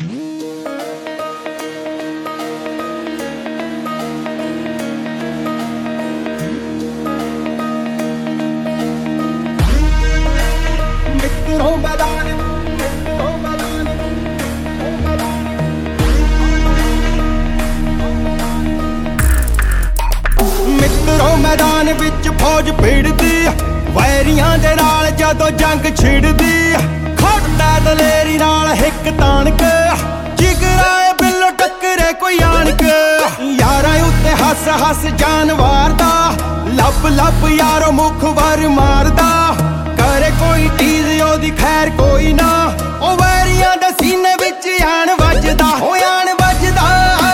ਮਿੱਤਰੋ ਮੈਦਾਨ ਵਿੱਚ ਫੌਜ ਭਿੜਦੀ, ਵੈਰੀਆਂ ਦੇ ਨਾਲ ਜਦੋਂ ਜੰਗ ਛਿੜਦੀ, ਖੜਦਾ ਦਲੇਰੀ ਨਾਲ ਹਿੱਕ ਤਾਣ ਕੇ, ਜਿਗਰਾਏ ਬਿੱਲੋ ਟੱਕਰੇ ਕੋਈ ਆਣ ਕੇ, ਯਾਰਾਂ ਉੱਤੇ ਹੱਸ ਹੱਸ ਜਾਨ ਵਾਰਦਾ, ਲੱਭ ਲੱਭ ਯਾਰੋ ਮੁਖ ਵਾਰ ਮਾਰਦਾ, ਕਰੇ ਕੋਈ ਚੀਜ਼ ਉਹਦੀ ਖੈਰ ਕੋਈ ਨਾ, ਉਹ ਵੈਰੀਆਂ ਦੇ ਸੀਨੇ ਵਿੱਚ ਆਣ ਵੱਜਦਾ, ਉਹ ਆਣ ਵੱਜਦਾ।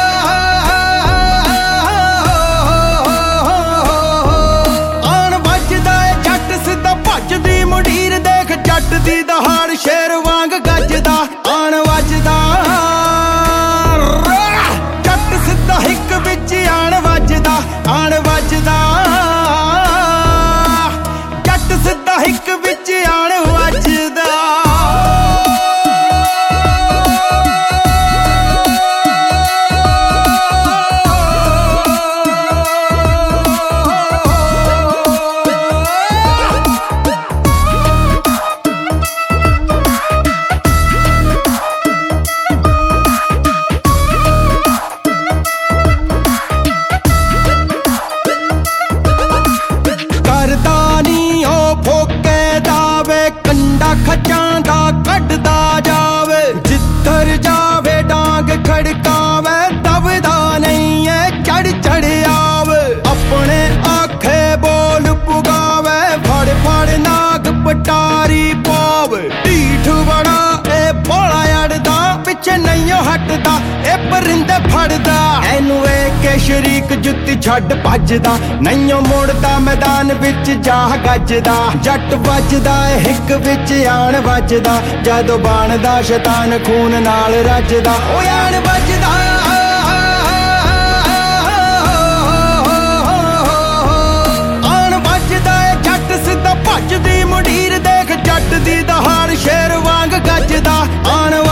ਭੱਜਦੀ ਮੁੰਡੀਰ ਦੇਖ ਜੱਟ ਦੀ ਦਹਾੜ, ਸ਼ੇਰ ਵਾਂਗ ਗੱਜਦਾ, ਆਣ ਵੱਜਦਾ, ਜੱਟ ਸਿੱਧਾ ਹਿੱਕ ਵਿੱਚ ਆਣ ਵੱਜਦਾ, ਆਣ ਵੱਜਦਾ, ਜੱਟ ਸਿੱਧਾ ਹਿੱਕ ਵਿੱਚ ਆਣ ਵੱਜਦਾ। ਖੱਚਾਂ ਦਾ ਕੱਢਦਾ ਜਾਵੇ, ਜਿੱਧਰ ਜਾਵੇ ਡਾਂਗ ਖੜਕਾਵੇ, ਦਬਦਾ ਨਹੀਂ ਏ ਚੜ ਚੜ ਆਵੇ, ਆਪਣੇ ਆਖੇ ਬੋਲ ਪੁਗਾਵੇ, ਫੜ ਫੜ ਨਾਗ ਪਟਾਰੀ ਪਾਵੇ, ਢੀਠ ਬੜਾ ਇਹ ਭੋਲਾ ਅੜਦਾ, ਪਿੱਛੇ ਨਹੀਂ ਹਟਦਾ ਇਹ ਪਰਿੰਦੇ ਫੜਦਾ, ਇਹਨੂੰ ਵੇਖ ਕੇ ਸ਼ਰੀਕ ਜੁੱਤੀ ਛੱਡ ਭੱਜਦਾ, ਨਹੀਂ ਮੁੜਦਾ ਮੈਦਾਨ ਵਿੱਚ ਜਾ ਗੱਜਦਾ, ਜੱਟ ਵੱਜਦਾ ਹਿੱਕ ਵਿੱਚ ਆਣ ਵੱਜਦਾ, ਜਦੋਂ ਬਣਦਾ ਸ਼ੈਤਾਨ ਖੂਨ ਨਾਲ ਰੱਜਦਾ, ਉਹ ਆਣ ਵੱਜਦਾ। ਆਣ ਵੱਜਦਾ ਜੱਟ ਸਿੱਧਾ ਭੱਜਦੀ ਮੁੰਡੀਰ ਦੇਖ ਜੱਟ ਦੀ ਦਹਾੜ, ਸ਼ੇਰ ਵਾਂਗ ਗੱਜਦਾ, ਆਣ